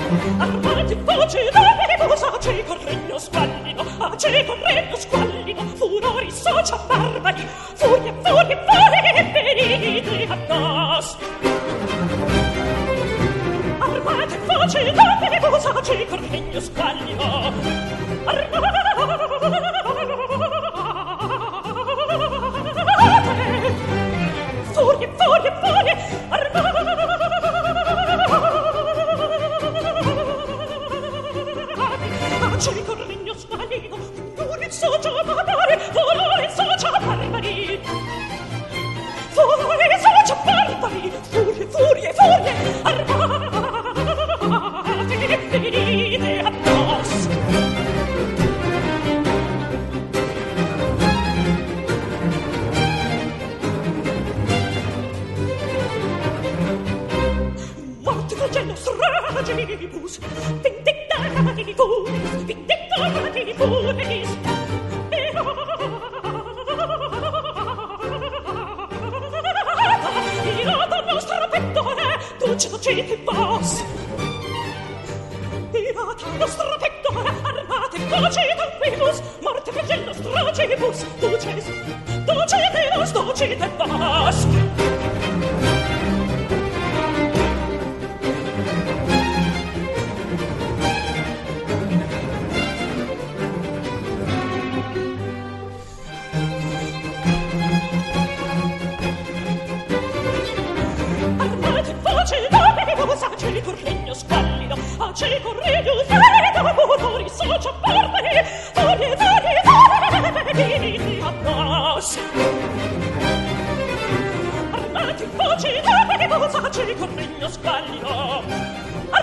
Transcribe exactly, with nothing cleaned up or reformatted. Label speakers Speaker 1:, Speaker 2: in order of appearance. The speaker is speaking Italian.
Speaker 1: Armati voce d'amico, cieco regno squallido, a cieco regno squallido, furori socia barbari, furie, furie, furie, venite a nos. Armati voce d'amico, cieco regno squallido, armati furie, furie, furie, armate cieco regno squallido, furie socia barbari, furie socia barbari, furie socia barbari, furie, furie, furie, armate, venite a nos. Morte flagello stragibus, vindictati furis, vindictati furis, irata nostra pettore, dulce docete vos. Irata nostra pettore, armate docete vivus, morte flagello stragibus, dulces, docete vos, docete vos. Cieco regno squallido, a cieco regno squallido, furori socia barbari, furie, furie, furie, venite a nos. Armati voce d'amico, a cieco regno squallido,